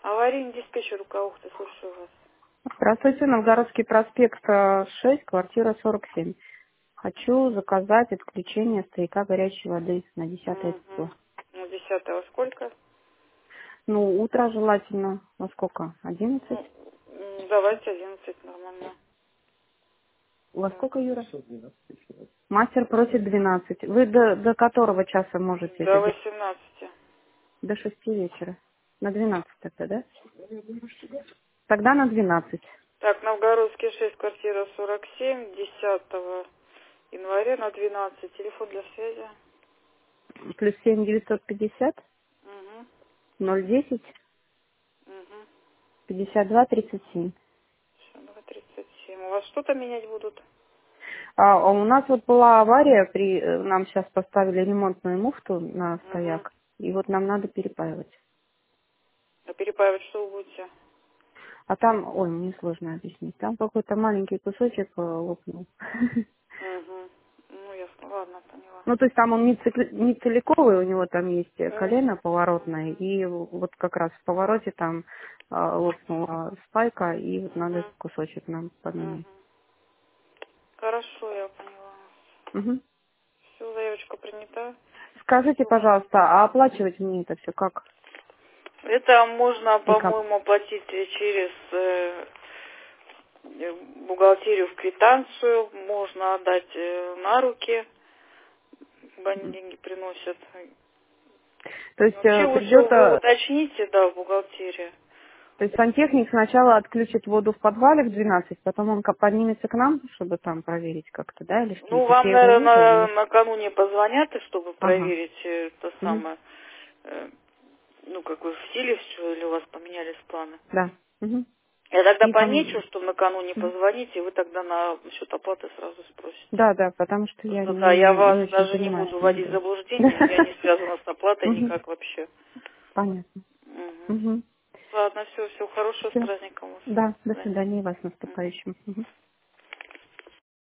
Аварийный диспетчер Руковухта, слушаю вас. Здравствуйте, Новгородский проспект 6, квартира 47. Хочу заказать отключение стояка горячей воды на 10 Угу. число. Ну, 10-го сколько? Ну, утро желательно. Во сколько? 11? Ну, давайте 11 нормально. Во Да. сколько, Юра? Мастер просит 12. Вы до которого часа можете это До делать? 18. До 6 вечера. На 12 тогда, да? Тогда на 12. Так, Новгородский 6, квартира 47, 10 января на 12. Телефон для связи. Плюс 7 950 Угу. 010 Угу. 52 37. 237. У вас что-то менять будут? А у нас вот была авария, нам сейчас поставили ремонтную муфту на Угу. стояк, и вот нам надо перепаивать. А перепаивать что вы будете? А там, ой, мне сложно объяснить, там какой-то маленький кусочек лопнул. Угу. Ну, ясно. Ладно, поняла. Ну, то есть там он не целиковый, у него там есть колено поворотное, Угу. и вот как раз в повороте там лопнула спайка, и вот надо Угу. этот кусочек нам Угу. поменять. Хорошо, я поняла. Мгм. Все, заявочка принята. Скажите, Слушаю. пожалуйста, а оплачивать мне это все как? Это можно, И как? по-моему, оплатить через бухгалтерию в квитанцию. Можно отдать на руки, когда они деньги приносят. То есть Вообще лучше придет, вы уточните, да, в бухгалтерии. то есть сантехник сначала отключит воду в подвале в 12, потом он поднимется к нам, чтобы там проверить как-то, да, или что? Ну, То есть вам, я его вызову. наверное, накануне позвонят, и чтобы Ага. проверить то Мгм. самое, ну, как вы в силе все, или у вас поменялись планы. Да. Мгм. Я тогда И помечу, там... что накануне Мгм. позвоните, и вы тогда на счет оплаты сразу спросите. Да, да, потому что я Просто да, я вас не очень даже не понимаю, буду что мне вводить в делать. заблуждение, я не связана с оплатой Мгм. никак вообще. Понятно. Угу. Мгм. Ладно, все, всего хорошего, с Все. праздником вас. Да, До до свидания. свидания, и вас с Мгм. наступающим. Мгм.